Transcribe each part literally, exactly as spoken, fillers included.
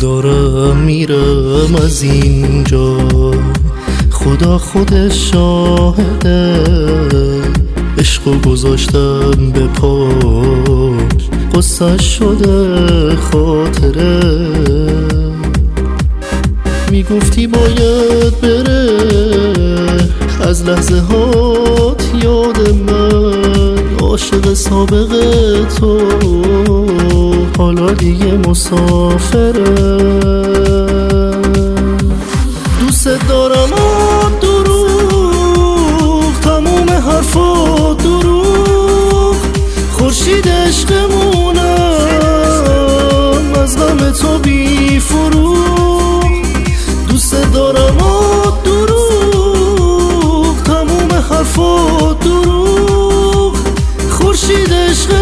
دارم میرم از اینجا، خدا خودش شاهده، عشقو گذاشتم به پاش، قصه شده خاطره. میگفتی باید بره از لحظه هات یاد من، عاشق سابق تو حالا دیگه مسافره. دوست دارم و دروغ، تموم حرفا دروغ، خورشید عشقمونم از غم تو بی فروغ. دوست دارم و دروغ، تموم حرفا دروغ، خورشید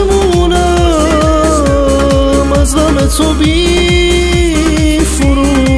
عشقمونم از غم تو بی فروغ.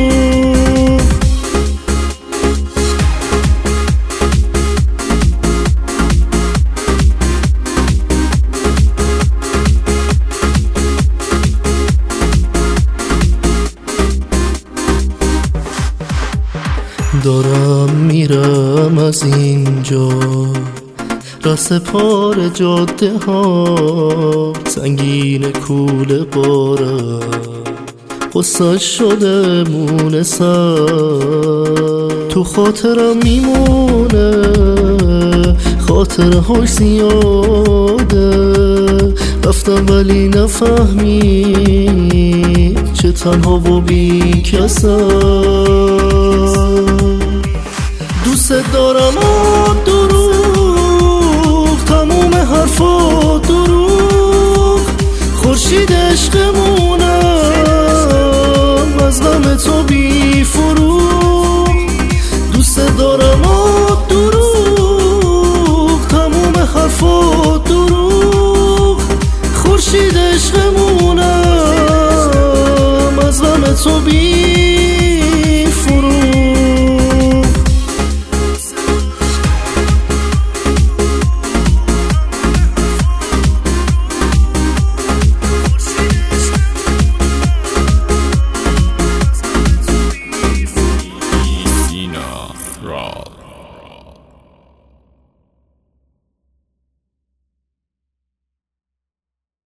دارم میرم از اینجا، رس پار جاده ها سنگین کوله بارم، قصه شده مونه سر، تو خاطرم میمونه، خاطره هاش زیاده، رفتم ولی نفهمید چه تنها و بی کسه. دوست دارم و دروغ، تموم حرفا دروغ، خورشید عشقمونم از غم تو بی فروغ. دوست دارم و دروغ، تموم حرفا دروغ، خورشید عشقمونم از غم تو بی